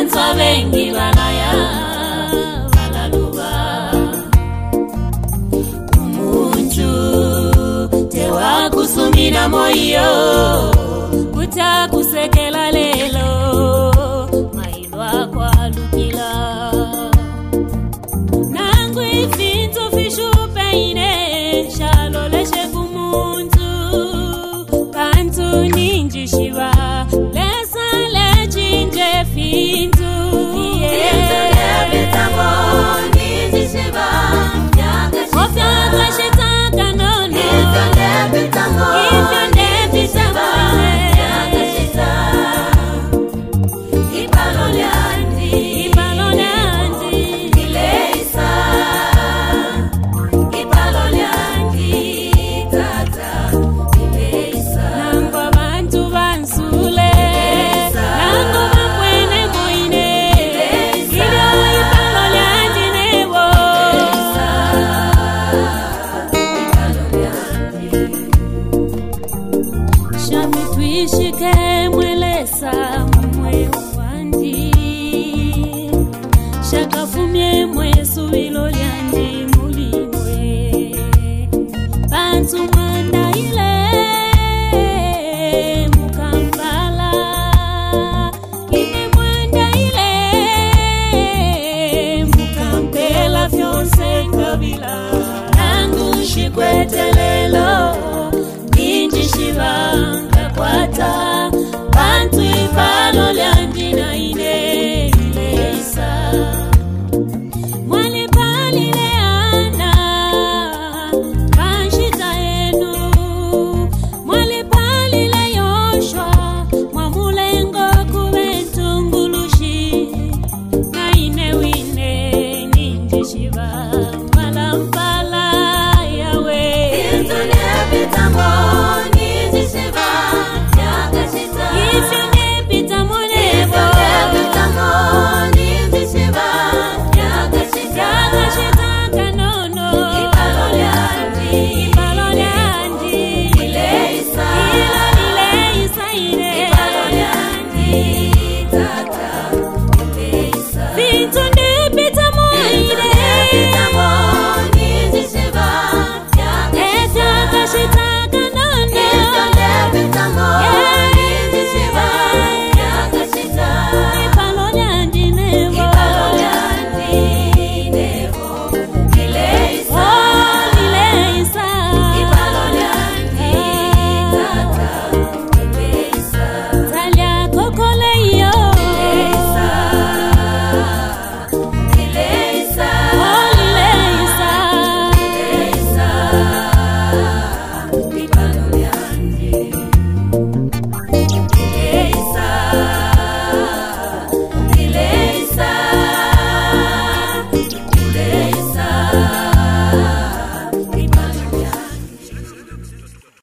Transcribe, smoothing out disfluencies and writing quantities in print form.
bantu bengi balaya balaluba umuntu tewa kusumina moyo kutakusekela lelo mailwa kwa lukila nangu ifintu fishupe ine shaloleshe kumuntu kantu ninji shiva lesa lejinje fintu Shike mwelesa mwe wandi shakafumye mwe suwilo lyandi mulimwe bantu mwanda ile mukambala ine mwanda ile mukampela fyonse kabila nangu shikwetelelo ninji shivanga kwata bantu ifalo lya